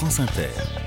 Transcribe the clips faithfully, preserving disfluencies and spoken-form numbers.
France Inter.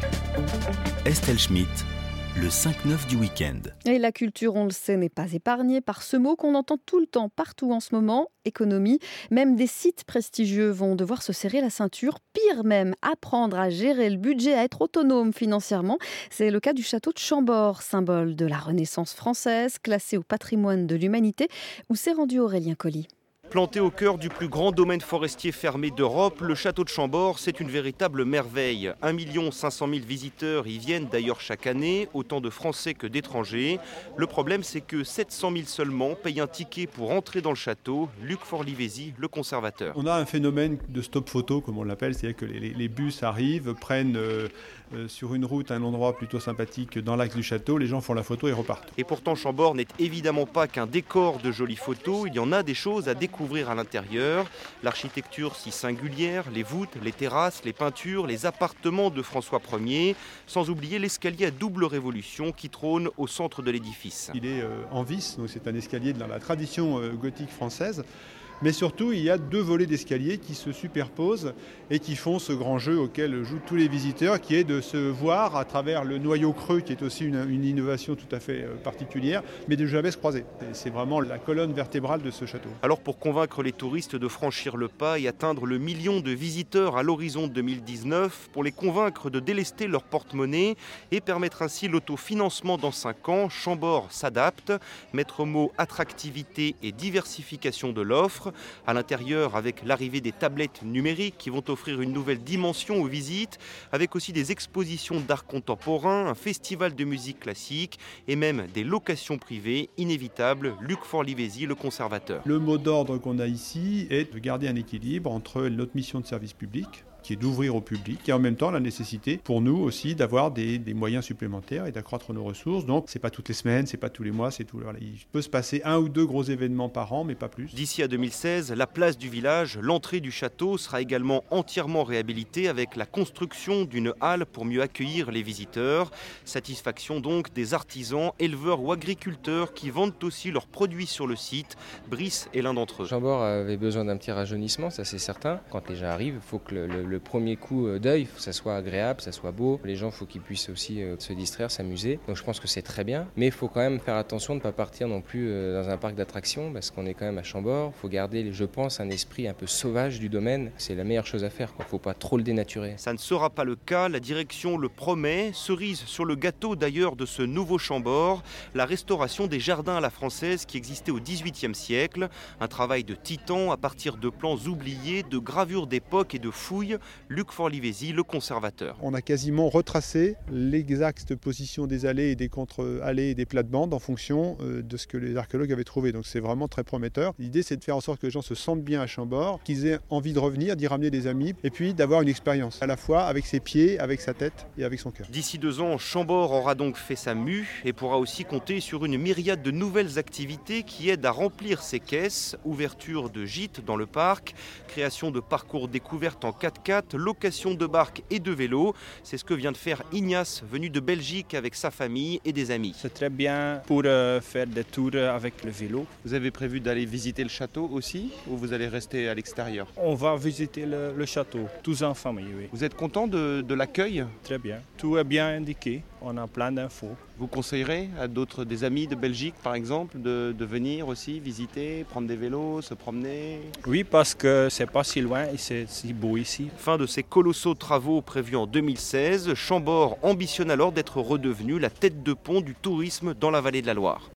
Estelle Schmitt, le cinq neuf du week-end. Et la culture, on le sait, n'est pas épargnée par ce mot qu'on entend tout le temps, partout en ce moment, économie. Même des sites prestigieux vont devoir se serrer la ceinture. Pire même, apprendre à gérer le budget, à être autonome financièrement. C'est le cas du château de Chambord, symbole de la Renaissance française, classé au patrimoine de l'humanité, où s'est rendu Aurélien Colli. Planté au cœur du plus grand domaine forestier fermé d'Europe, le château de Chambord, c'est une véritable merveille. un million cinq cent mille visiteurs y viennent d'ailleurs chaque année, autant de Français que d'étrangers. Le problème, c'est que sept cent mille seulement payent un ticket pour entrer dans le château. Luc Forlivesi, le conservateur. On a un phénomène de stop photo, comme on l'appelle, c'est-à-dire que les, les bus arrivent, prennent euh, euh, sur une route un endroit plutôt sympathique dans l'axe du château, les gens font la photo et repartent. Et pourtant, Chambord n'est évidemment pas qu'un décor de jolies photos, il y en a des choses à découvrir à l'intérieur. L'architecture si singulière, les voûtes, les terrasses, les peintures, les appartements de François Ier, sans oublier l'escalier à double révolution qui trône au centre de l'édifice. Il est euh, en vis, donc c'est un escalier dans la tradition euh, gothique française. Mais surtout, il y a deux volets d'escalier qui se superposent et qui font ce grand jeu auquel jouent tous les visiteurs, qui est de se voir à travers le noyau creux, qui est aussi une, une innovation tout à fait particulière, mais de jamais se croiser. C'est vraiment la colonne vertébrale de ce château. Alors pour convaincre les touristes de franchir le pas et atteindre le million de visiteurs à l'horizon deux mille dix-neuf, pour les convaincre de délester leur porte-monnaie et permettre ainsi l'autofinancement dans cinq ans, Chambord s'adapte. Maître mot attractivité et diversification de l'offre. À l'intérieur, avec l'arrivée des tablettes numériques qui vont offrir une nouvelle dimension aux visites, avec aussi des expositions d'art contemporain, un festival de musique classique et même des locations privées inévitables. Luc Forlivesi, le conservateur. Le mot d'ordre qu'on a ici est de garder un équilibre entre notre mission de service public, qui est d'ouvrir au public, et en même temps la nécessité pour nous aussi d'avoir des, des moyens supplémentaires et d'accroître nos ressources. Donc c'est pas toutes les semaines, c'est pas tous les mois, c'est tout. Voilà. Il peut se passer un ou deux gros événements par an, mais pas plus. D'ici à deux mille seize, la place du village, l'entrée du château sera également entièrement réhabilitée avec la construction d'une halle pour mieux accueillir les visiteurs. Satisfaction donc des artisans, éleveurs ou agriculteurs qui vendent aussi leurs produits sur le site. Brice est l'un d'entre eux. Chambord avait besoin d'un petit rajeunissement, ça c'est certain. Quand les gens arrivent, il faut que le, le Le premier coup d'œil, il faut que ça soit agréable, ça soit beau. Les gens, il faut qu'ils puissent aussi euh, se distraire, s'amuser. Donc je pense que c'est très bien. Mais il faut quand même faire attention de ne pas partir non plus euh, dans un parc d'attractions parce qu'on est quand même à Chambord. Il faut garder, je pense, un esprit un peu sauvage du domaine. C'est la meilleure chose à faire. Il ne faut pas trop le dénaturer. Ça ne sera pas le cas. La direction le promet. Cerise sur le gâteau d'ailleurs de ce nouveau Chambord, la restauration des jardins à la française qui existait au dix-huitième siècle. Un travail de titan à partir de plans oubliés, de gravures d'époque et de fouilles. Luc Forlivesi, le conservateur. On a quasiment retracé l'exacte position des allées et des contre-allées et des plates-bandes en fonction de ce que les archéologues avaient trouvé. Donc c'est vraiment très prometteur. L'idée, c'est de faire en sorte que les gens se sentent bien à Chambord, qu'ils aient envie de revenir, d'y ramener des amis, et puis d'avoir une expérience à la fois avec ses pieds, avec sa tête et avec son cœur. D'ici deux ans, Chambord aura donc fait sa mue et pourra aussi compter sur une myriade de nouvelles activités qui aident à remplir ses caisses. Ouverture de gîtes dans le parc, création de parcours découvertes en quatre-quatre, location de barques et de vélos. C'est ce que vient de faire Ignace, venu de Belgique avec sa famille et des amis. C'est très bien pour euh, faire des tours avec le vélo. Vous avez prévu d'aller visiter le château aussi ou vous allez rester à l'extérieur? On va visiter le, le château, tous en famille, oui. Vous êtes content de, de l'accueil? Très bien. Tout est bien indiqué. On a plein d'infos. Vous conseillerez à d'autres, des amis de Belgique par exemple, de, de venir aussi visiter, prendre des vélos, se promener? Oui, parce que c'est pas si loin et c'est si beau ici. Fin de ces colossaux travaux prévus en deux mille seize, Chambord ambitionne alors d'être redevenu la tête de pont du tourisme dans la vallée de la Loire.